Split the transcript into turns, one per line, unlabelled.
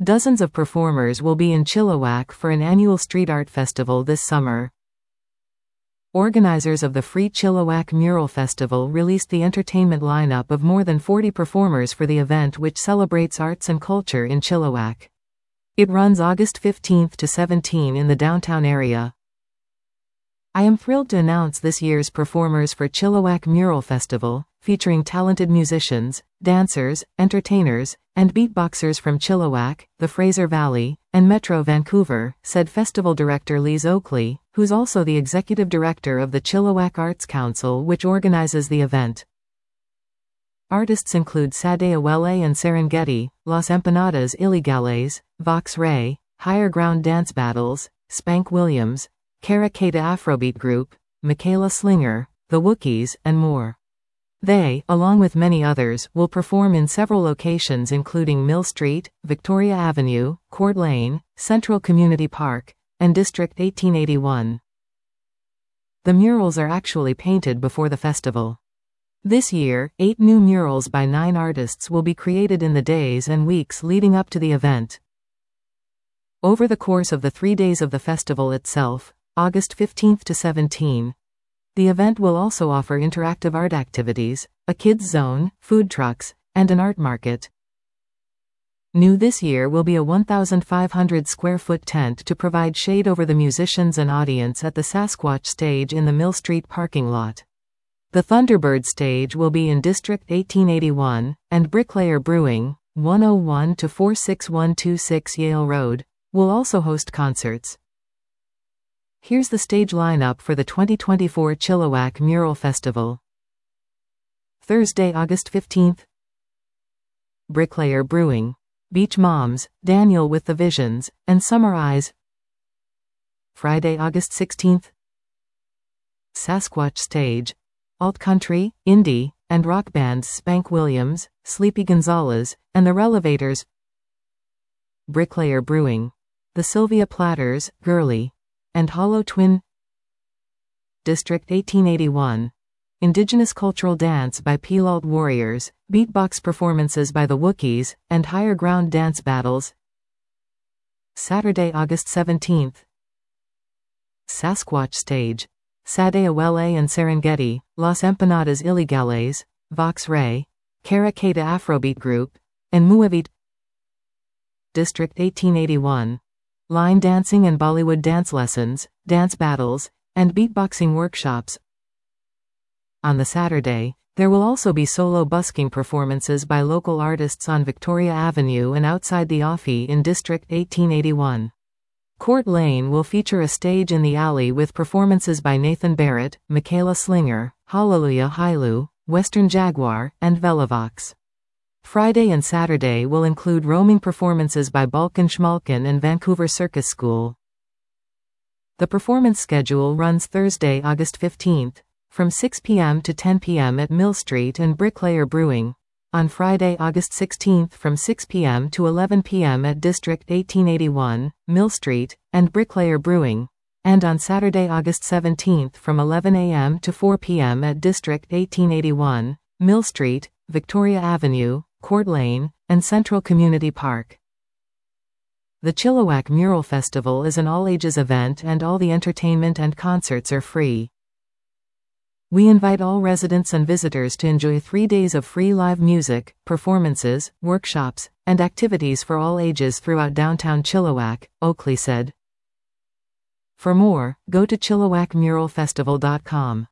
Dozens of performers will be in Chilliwack for an annual street art festival this summer. Organizers of the Free Chilliwack Mural Festival released the entertainment lineup of more than 40 performers for the event, which celebrates arts and culture in Chilliwack. It runs August 15 to 17 in the downtown area. I am thrilled to announce this year's performers for Chilliwack Mural Festival, featuring talented musicians, dancers, entertainers, and beatboxers from Chilliwack, the Fraser Valley, and Metro Vancouver, said festival director Lise Oakley, who's also the executive director of the Chilliwack Arts Council, which organizes the event. Artists include Sade Awele and Serengeti, Los Empanadas Ilegales, Vox Ray, Higher Ground Dance Battles, Spank Williams, Karakata Afrobeat Group, Michaela Slinger, The Wookiees, and more. They, along with many others, will perform in several locations including Mill Street, Victoria Avenue, Court Lane, Central Community Park, and District 1881. The murals are actually painted before the festival. This year, 8 new murals by 9 artists will be created in the days and weeks leading up to the event. Over the course of the 3 days of the festival itself, August 15 to 17, the event will also offer interactive art activities, a kids zone, food trucks, and an art market. New this year will be a 1,500 square foot tent to provide shade over the musicians and audience at the Sasquatch stage in the Mill Street parking lot. The Thunderbird stage will be in District 1881, and Bricklayer Brewing, 101 to 46126 Yale Road, will also host concerts. Here's the stage lineup for the 2024 Chilliwack Mural Festival. Thursday, August 15th. Bricklayer Brewing, Beach Moms, Daniel with the Visions, and Summer Eyes. Friday, August 16th. Sasquatch Stage, Alt Country, Indie, and rock bands Spank Williams, Sleepy Gonzalez, and the Relevators. Bricklayer Brewing, the Sylvia Platters, Girly, and Hollow Twin. District 1881, Indigenous Cultural Dance by Pelalt Warriors, beatbox performances by the Wookiees, and Higher Ground Dance Battles. Saturday, August 17th. Sasquatch Stage, Sade Awele and Serengeti, Los Empanadas Ilegales, Vox Ray, Karakata Afrobeat Group, and Muavit. District 1881, line dancing and Bollywood dance lessons, dance battles, and beatboxing workshops. On the Saturday, there will also be solo busking performances by local artists on Victoria Avenue and outside the Offie in District 1881. Court Lane will feature a stage in the alley with performances by Nathan Barrett, Michaela Slinger, Hallelujah Hailu, Western Jaguar, and Velavox. Friday and Saturday will include roaming performances by Balkan Schmalkin and Vancouver Circus School. The performance schedule runs Thursday, August 15th, from 6 p.m. to 10 p.m. at Mill Street and Bricklayer Brewing, on Friday, August 16th from 6 p.m. to 11 p.m. at District 1881, Mill Street, and Bricklayer Brewing, and on Saturday, August 17th from 11 a.m. to 4 p.m. at District 1881, Mill Street, Victoria Avenue, Court Lane, and Central Community Park. The Chilliwack Mural Festival is an all-ages event and all the entertainment and concerts are free. We invite all residents and visitors to enjoy 3 days of free live music, performances, workshops, and activities for all ages throughout downtown Chilliwack, Oakley said. For more, go to chilliwackmuralfestival.com.